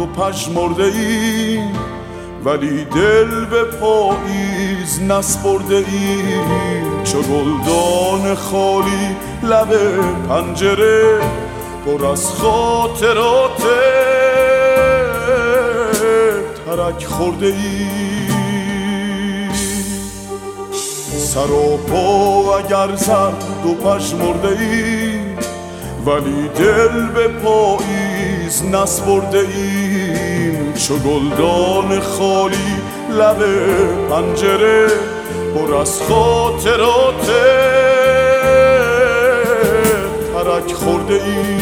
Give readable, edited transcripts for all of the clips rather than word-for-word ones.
و پژمرده ایم، ولی دل به پاییز نسپرده ایم. چو گلدان خالی لب پنجره، پر از خاطرات ترک خورده ایم. سر و پا اگر زرد و پژمرده ایم، ولی دل به پاییز نسپرده ایم. چو گلدان خالی لب پنجره، پر از خاطرات ترک خورده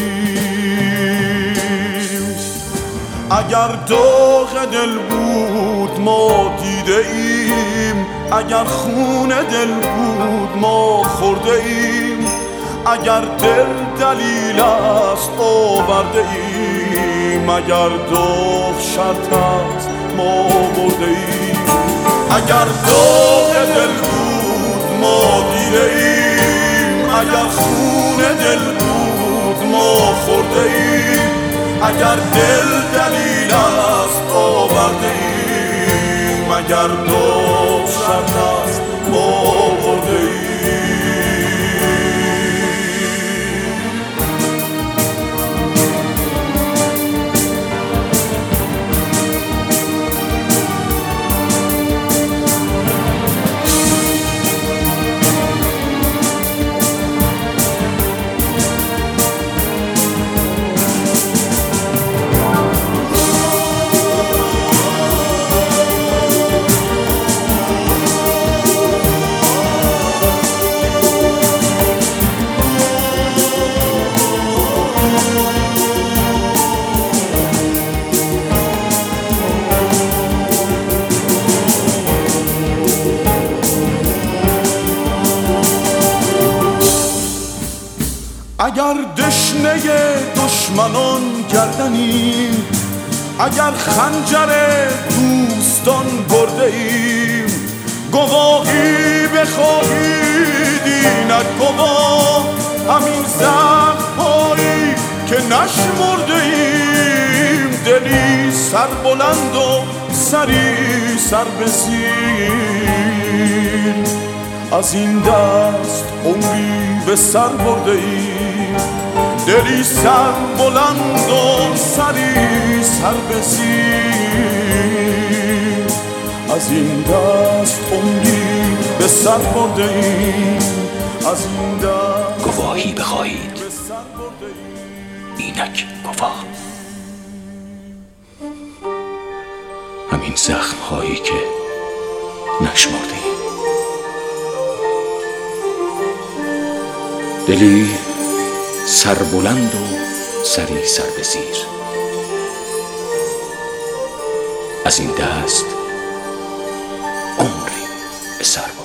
ایم. اگر داغ دل بود ما دیده ایم، اگر خون دل بود ما خورده ایم. اگر دل دلیل است آورده ایم، اگر داغ شرط است ما برده ایم. اگر داغ دل بود ما دیده ایم، اگر خون دل بود ما خورده ایم. اگر دل دلیل است آورده ایم، اگر داغ شرط است ما برده ایم. اگر دشنه دشمنان گردنیم، اگر خنجر دوستان برده ایم. گواهی بخواهید اینک گواه، همین زخم‌هایی که نشمرده ایم. دلی سربلند و سری سر به زیر، از این دست عمری به سر برده ایم. دلی سر بلند و سری سر به زیر، از این دست عمری به سر برده ایم. از این دست گواهی بخواهید اینک گواه، همین زخم‌هایی که نشمرده ایم. دلی سربلند و سری سر به زیر، از این دست عمری به سر